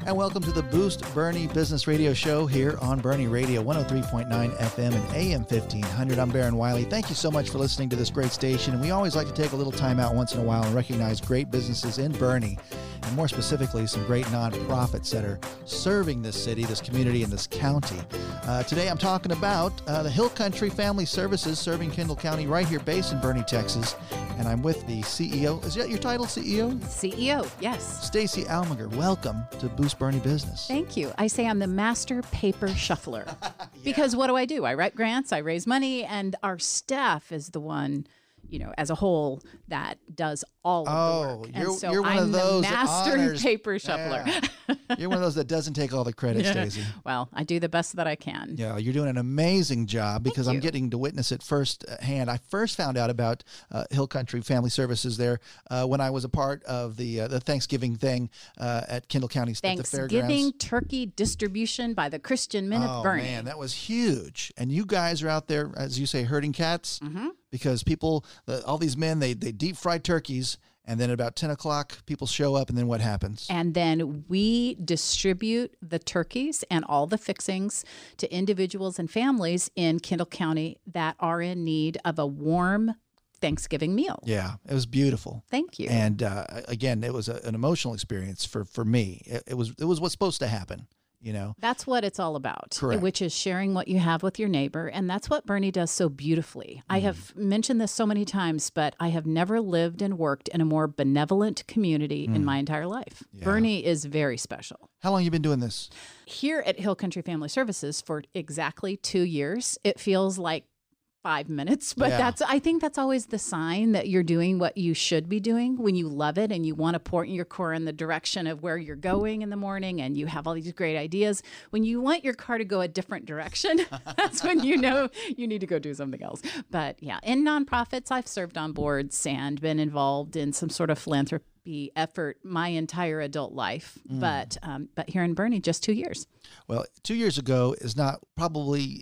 And welcome to the Boost Bernie Business Radio Show here on Bernie Radio, 103.9 FM and AM 1500. I'm Baron Wiley. Thank you so much for listening to this great station. And we always like to take a little time out once in a while and recognize great businesses in Bernie, and more specifically, some great nonprofits that are serving this city, this community, and this county. Today, I'm talking about the Hill Country Family Services serving Kendall County right here, based in Bernie, Texas. And I'm with the CEO. Is that your title, CEO? CEO, yes. Stacy Almager, welcome to Boost Bernie Business. Thank you. I say I'm the master paper shuffler. Because what do? I write grants, I raise money, and our staff is the one, as a whole, that does all of the work. And so you're one I'm of those the master honors. paper shuffler. Yeah. You're one of those that doesn't take all the credit, Stacy. Well, I do the best that I can. Yeah, you're doing an amazing job because I'm getting to witness it firsthand. I first found out about Hill Country Family Services there when I was a part of the Thanksgiving thing at Kendall County at the fairgrounds. Thanksgiving turkey distribution by the Christian Men of Bernie. Oh, man, that was huge. And you guys are out there, as you say, herding cats? Mm-hmm. Because people, all these men, they deep fry turkeys, and then at about 10 o'clock, people show up, and then what happens? And then we distribute the turkeys and all the fixings to individuals and families in Kendall County that are in need of a warm Thanksgiving meal. Yeah, it was beautiful. Thank you. And again, it was an emotional experience for me. It was what's supposed to happen. That's what it's all about. Correct. Which is sharing what you have with your neighbor. And that's what Bernie does so beautifully. I have mentioned this so many times, but I have never lived and worked in a more benevolent community in my entire life. Yeah. Bernie is very special. How long have you been doing this? Here at Hill Country Family Services for exactly 2 years. It feels like 5 minutes, but I think that's always the sign that you're doing what you should be doing when you love it and you want to point your car in the direction of where you're going in the morning and you have all these great ideas. When you want your car to go a different direction, that's when you know you need to go do something else. But yeah, in nonprofits, I've served on boards and been involved in some sort of philanthropy effort my entire adult life, but here in Bernie, just 2 years. Well, 2 years ago is not probably,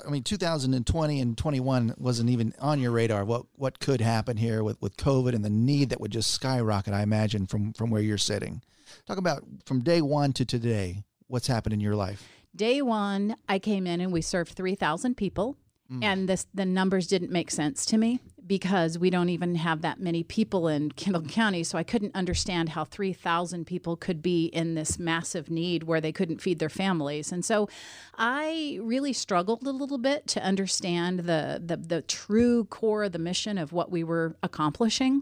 2020 and 21 wasn't even on your radar. What could happen here with COVID and the need that would just skyrocket, I imagine, from where you're sitting. Talk about from day one to today, what's happened in your life. Day one, I came in and we served 3,000 people. And the numbers didn't make sense to me because we don't even have that many people in Kendall County. So I couldn't understand how 3,000 people could be in this massive need where they couldn't feed their families. And so I really struggled a little bit to understand the true core of the mission of what we were accomplishing.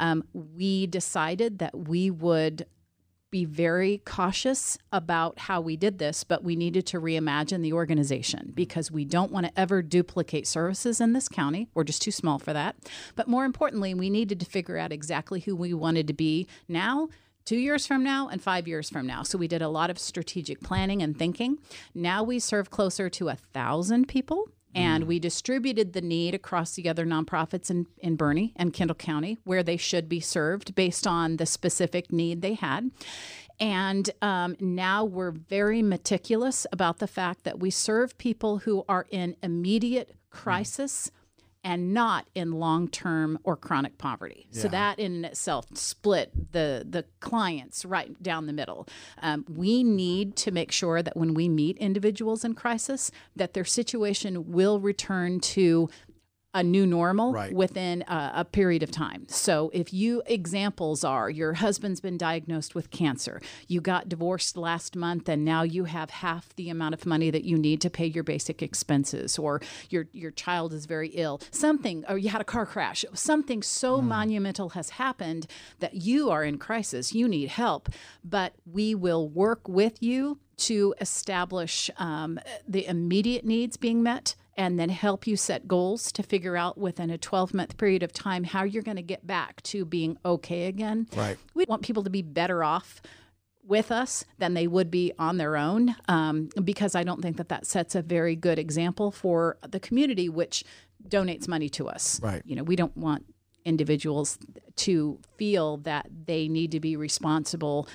We decided that we would be very cautious about how we did this, but we needed to reimagine the organization because we don't want to ever duplicate services in this county. We're just too small for that. But more importantly, we needed to figure out exactly who we wanted to be now, 2 years from now, and 5 years from now. So we did a lot of strategic planning and thinking. Now we serve closer to 1,000 people. And we distributed the need across the other nonprofits in Bernie and Kendall County where they should be served based on the specific need they had. And now we're very meticulous about the fact that we serve people who are in immediate crisis and not in long-term or chronic poverty. Yeah. So that in itself split the clients right down the middle. We need to make sure that when we meet individuals in crisis, that their situation will return to a new normal within a period of time. So if examples are your husband's been diagnosed with cancer, you got divorced last month and now you have half the amount of money that you need to pay your basic expenses, or your child is very ill, or you had a car crash, something so monumental has happened that you are in crisis, you need help, but we will work with you to establish the immediate needs being met and then help you set goals to figure out within a 12-month period of time how you're going to get back to being okay again. Right. We want people to be better off with us than they would be on their own, because I don't think that sets a very good example for the community, which donates money to us. Right. We don't want individuals to feel that they need to be responsible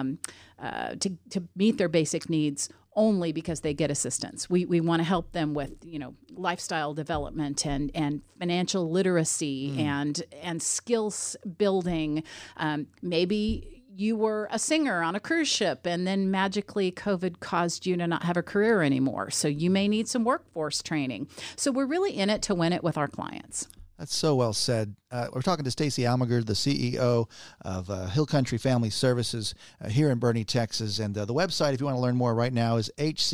to meet their basic needs only because they get assistance. We want to help them with, lifestyle development and financial literacy and skills building. Maybe you were a singer on a cruise ship and then magically COVID caused you to not have a career anymore. So you may need some workforce training. So we're really in it to win it with our clients. That's so well said. We're talking to Stacey Almager, the CEO of Hill Country Family Services here in Boerne, Texas. And the website, if you want to learn more right now, is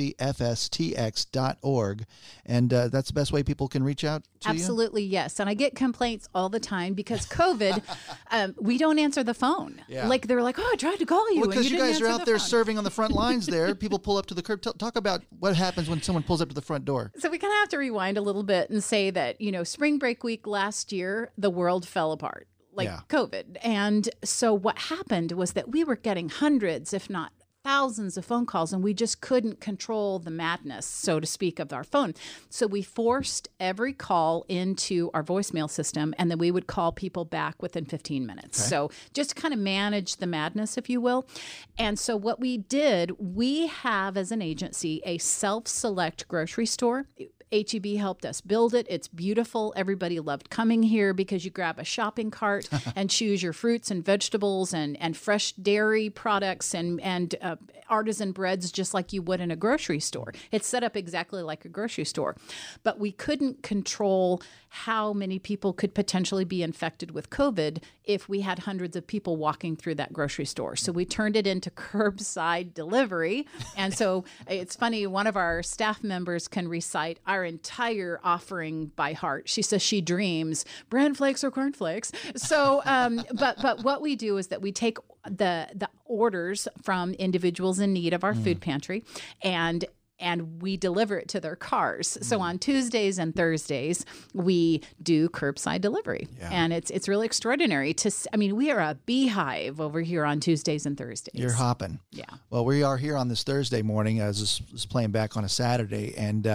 hcfstx.org. And that's the best way people can reach out to Absolutely, yes. And I get complaints all the time because COVID, we don't answer the phone. Yeah. Like they're like, oh, I tried to call you. Well, because you guys are out there phone. serving on the front lines there. People pull up to the curb. Talk about what happens when someone pulls up to the front door. So we kind of have to rewind a little bit and say that, spring break week last year, the world fell apart, like COVID. And so what happened was that we were getting hundreds, if not thousands of phone calls, and we just couldn't control the madness, so to speak, of our phone. So we forced every call into our voicemail system, and then we would call people back within 15 minutes. Okay. So just to kind of manage the madness, if you will. And so what we did, we have as an agency a self-select grocery store. H-E-B helped us build it. It's beautiful. Everybody loved coming here because you grab a shopping cart and choose your fruits and vegetables and fresh dairy products and artisan breads just like you would in a grocery store. It's set up exactly like a grocery store. But we couldn't control how many people could potentially be infected with COVID if we had hundreds of people walking through that grocery store. So we turned it into curbside delivery. And so it's funny, one of our staff members can recite our entire offering by heart. She says she dreams bran flakes or corn flakes. So, but what we do is that we take the orders from individuals in need of our food pantry and we deliver it to their cars. So on Tuesdays and Thursdays, we do curbside delivery. Yeah. And it's really extraordinary we are a beehive over here on Tuesdays and Thursdays. You're hopping. Yeah. Well, we are here on this Thursday morning. I was playing back on a Saturday. And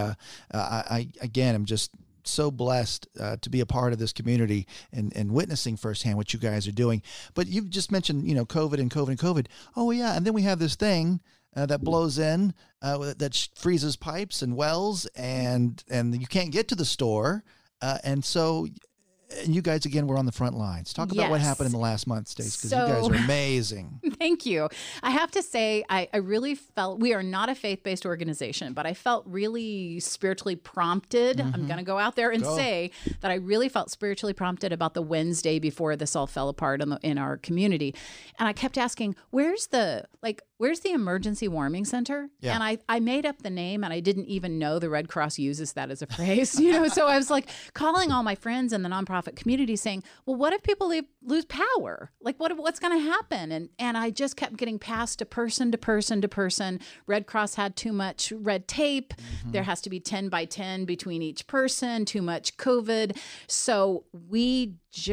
I'm just so blessed to be a part of this community and witnessing firsthand what you guys are doing. But you've just mentioned, COVID and COVID and COVID. Oh, yeah. And then we have this thing that blows in, that freezes pipes and wells, and you can't get to the store. And you guys, again, were on the front lines. Talk about what happened in the last month, Stace, because you guys are amazing. Thank you. I have to say, I really felt, we are not a faith-based organization, but I felt really spiritually prompted. Mm-hmm. I'm going to go out there and say that I really felt spiritually prompted about the Wednesday before this all fell apart in our community. And I kept asking, where's the emergency warming center? Yeah. And I made up the name, and I didn't even know the Red Cross uses that as a phrase, So I was like calling all my friends in the nonprofit community saying, well, what if people lose power? Like what's going to happen? And I just kept getting passed to person to person to person. Red Cross had too much red tape. Mm-hmm. There has to be 10 by 10 between each person, too much COVID. So we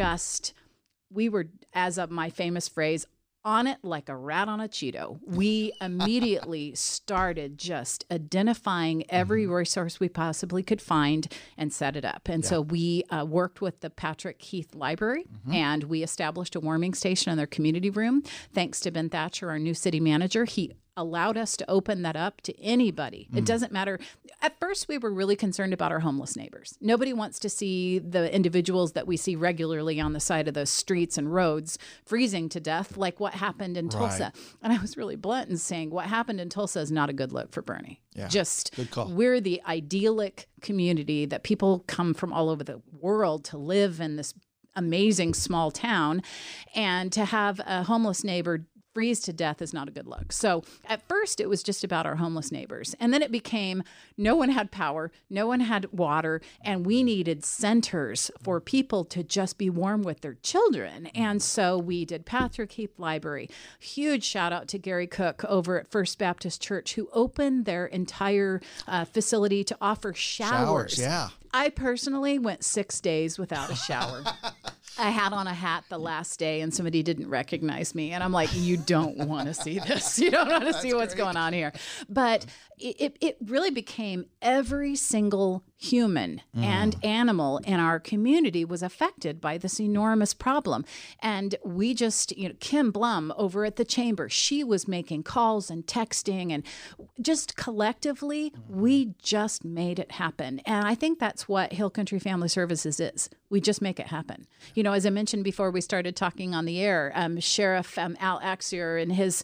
were, as of my famous phrase, on it like a rat on a Cheeto. We immediately started just identifying every resource we possibly could find and set it up. And so we worked with the Patrick Heath Library, and we established a warming station in their community room. Thanks to Ben Thatcher, our new city manager, he allowed us to open that up to anybody. It doesn't matter. At first, we were really concerned about our homeless neighbors. Nobody wants to see the individuals that we see regularly on the side of the streets and roads freezing to death, like what happened in Tulsa. And I was really blunt in saying what happened in Tulsa is not a good look for Boerne. Yeah. Just good call. We're the idyllic community that people come from all over the world to live in this amazing small town, and to have a homeless neighbor freeze to death is not a good look. So at first it was just about our homeless neighbors. And then it became no one had power, no one had water, and we needed centers for people to just be warm with their children. And so we did Patrick Heath Library. Huge shout out to Gary Cook over at First Baptist Church, who opened their entire facility to offer showers. Yeah. I personally went 6 days without a shower. I had on a hat the last day and somebody didn't recognize me. And I'm like, you don't want to see this. You don't want to see what's going on here. But it really became every single human and animal in our community was affected by this enormous problem. And we just, Kim Blum over at the chamber, she was making calls and texting, and just collectively, we just made it happen. And I think that's what Hill Country Family Services is. We just make it happen. As I mentioned before we started talking on the air, Sheriff Al Axier and his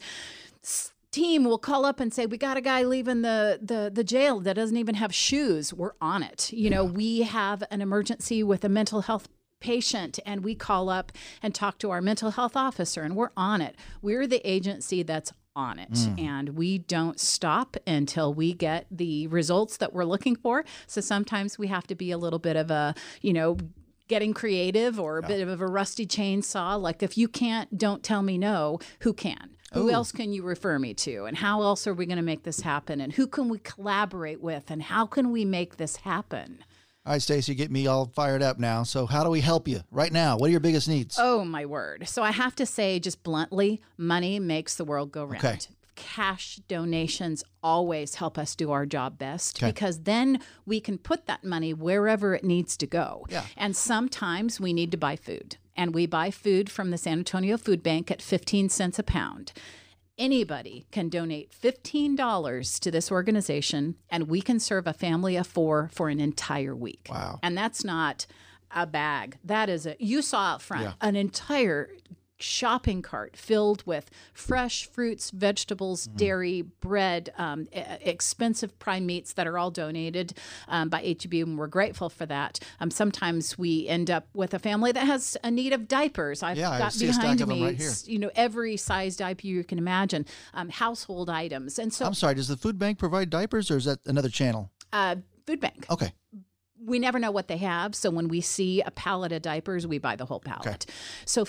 team will call up and say, we got a guy leaving the jail that doesn't even have shoes. We're on it. We have an emergency with a mental health patient, and we call up and talk to our mental health officer, and we're on it. We're the agency that's on it, and we don't stop until we get the results that we're looking for. So sometimes we have to be a little bit of a, getting creative, or a bit of a rusty chainsaw. Like, if you can't, don't tell me no, who can? Who else can you refer me to? And how else are we going to make this happen? And who can we collaborate with? And how can we make this happen? All right, Stacey, get me all fired up now. So how do we help you right now? What are your biggest needs? Oh, my word. So I have to say, just bluntly, money makes the world go round. Okay. Cash donations always help us do our job best, because then we can put that money wherever it needs to go. Yeah. And sometimes we need to buy food. And we buy food from the San Antonio Food Bank at 15 cents a pound. Anybody can donate $15 to this organization, and we can serve a family of 4 for an entire week. Wow. And that's not a bag. That is you saw out front an entire shopping cart filled with fresh fruits, vegetables, dairy, bread, expensive prime meats that are all donated by HEB, and we're grateful for that. Sometimes we end up with a family that has a need of diapers. I've got behind me, right here. Every size diaper you can imagine, household items. And so, I'm sorry, does the food bank provide diapers, or is that another channel? Food bank. Okay. We never know what they have. So when we see a pallet of diapers, we buy the whole pallet. Okay. So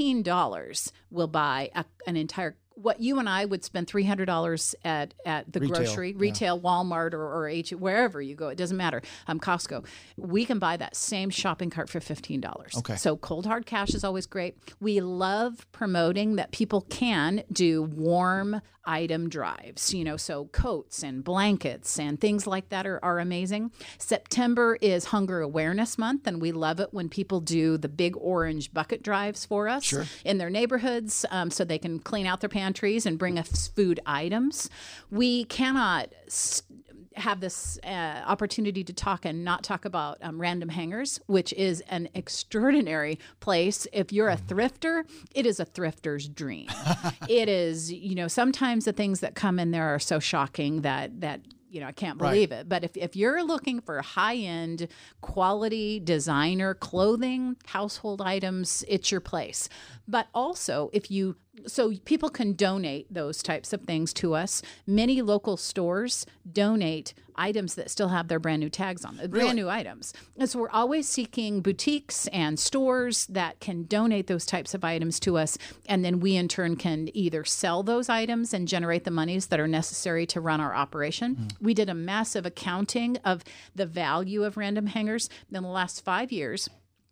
$15 will buy an entire, what you and I would spend $300 at the retail, Walmart or wherever you go. It doesn't matter. Costco. We can buy that same shopping cart for $15. Okay. So cold hard cash is always great. We love promoting that people can do warm item drives, so coats and blankets and things like that are amazing. September is Hunger Awareness Month, and we love it when people do the big orange bucket drives for us in their neighborhoods, so they can clean out their pantries and bring us food items. We cannot have this opportunity to talk and not talk about Random Hangers, which is an extraordinary place. If you're a thrifter, it is a thrifter's dream. It is, sometimes the things that come in there are so shocking that I can't believe it. But if you're looking for high-end, quality, designer clothing, household items, it's your place. But also, so people can donate those types of things to us. Many local stores donate items that still have their brand new tags on them, brand new items. And so we're always seeking boutiques and stores that can donate those types of items to us. And then we in turn can either sell those items and generate the monies that are necessary to run our operation. We did a massive accounting of the value of Random Hangers in the last 5 years.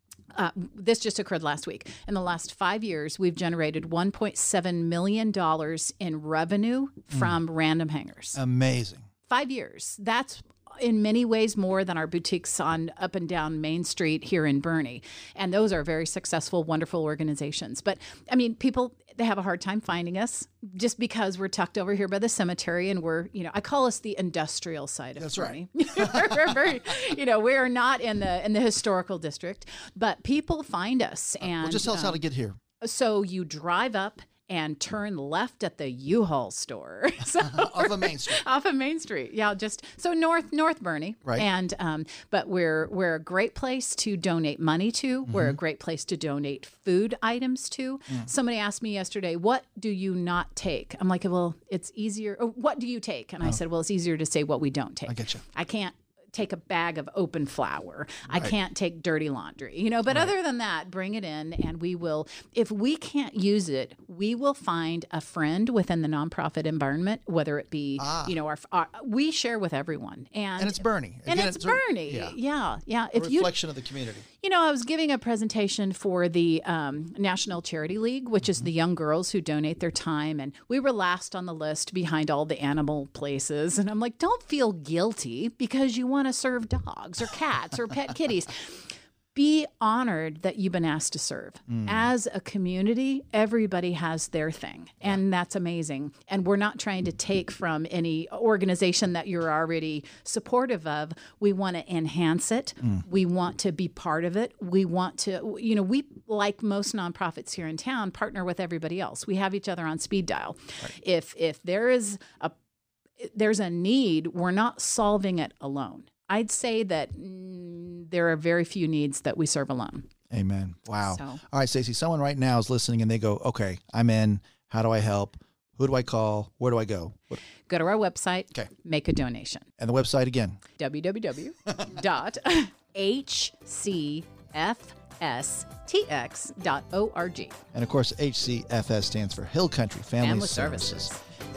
This just occurred last week. In the last 5 years, we've generated $1.7 million in revenue from Random Hangers. Amazing. 5 years. That's in many ways more than our boutiques on up and down Main Street here in Boerne. And those are very successful, wonderful organizations. But people, they have a hard time finding us just because we're tucked over here by the cemetery, and we're, I call us the industrial side of Boerne. We're very, we are not in the historical district, but people find us. And just tell us how to get here. So you drive up and turn left at the U-Haul store. Off of Main Street. Off of Main Street. Yeah, just so north Boerne. Right. And but we're a great place to donate money to. We're a great place to donate food items to. Somebody asked me yesterday, what do you not take? I'm like, well, it's easier. What do you take? And I said, well, it's easier to say what we don't take. I get you. I can't take a bag of open flour. I can't take dirty laundry, but other than that, bring it in, and we will, if we can't use it, we will find a friend within the nonprofit environment, whether it be, we share with everyone. And it's Boerne. Again, it's Boerne. Yeah. A reflection of the community. I was giving a presentation for the National Charity League, which is the young girls who donate their time. And we were last on the list behind all the animal places. And I'm like, don't feel guilty because you want want to serve dogs or cats or pet kitties. Be honored that you've been asked to serve. As a community, everybody has their thing, and that's amazing. And we're not trying to take from any organization that you're already supportive of. We want to enhance it. We want to be part of it. We want to, we, like most nonprofits here in town, partner with everybody else. We have each other on speed dial. Right. If there's a need, we're not solving it alone. I'd say that there are very few needs that we serve alone. Amen. Wow. So. All right, Stacey, someone right now is listening and they go, okay, I'm in. How do I help? Who do I call? Where do I go? Go to our website. Okay. Make a donation. And the website again? www.hcfstx.org. And of course, HCFS stands for Hill Country Family Services.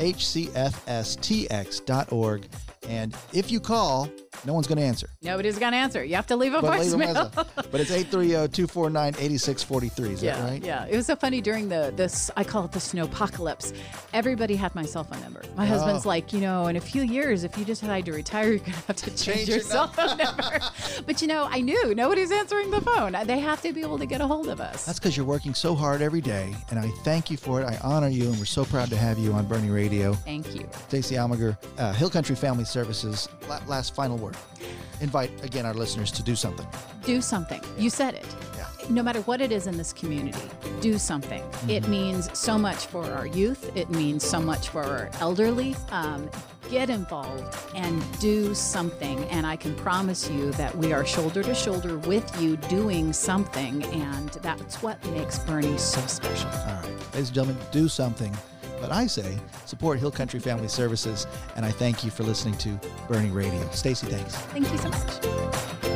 HCFSTX.org. And if you call, no one's going to answer. Nobody's going to answer. You have to leave a voicemail. But it's 830-249-8643. Is that right? Yeah. It was so funny during this, I call it the snowpocalypse. Everybody had my cell phone number. My husband's like, in a few years, if you decide to retire, you're going to have to change your cell phone number. But, I knew nobody's answering the phone. They have to be able to get a hold of us. That's because you're working so hard every day, and I thank you for it. I honor you, and we're so proud to have you on Bernie Radio. Thank you. Stacey Almager, Hill Country Family Services. Last final word. Invite, again, our listeners to do something. Do something. You said it. Yeah. No matter what it is in this community, do something. It means so much for our youth. It means so much for our elderly. Get involved and do something. And I can promise you that we are shoulder to shoulder with you doing something. And that's what makes Bernie so special. All right. Ladies and gentlemen, do something. But I say support Hill Country Family Services, and I thank you for listening to Bernie Radio. Stacey, thanks. Thank you so much.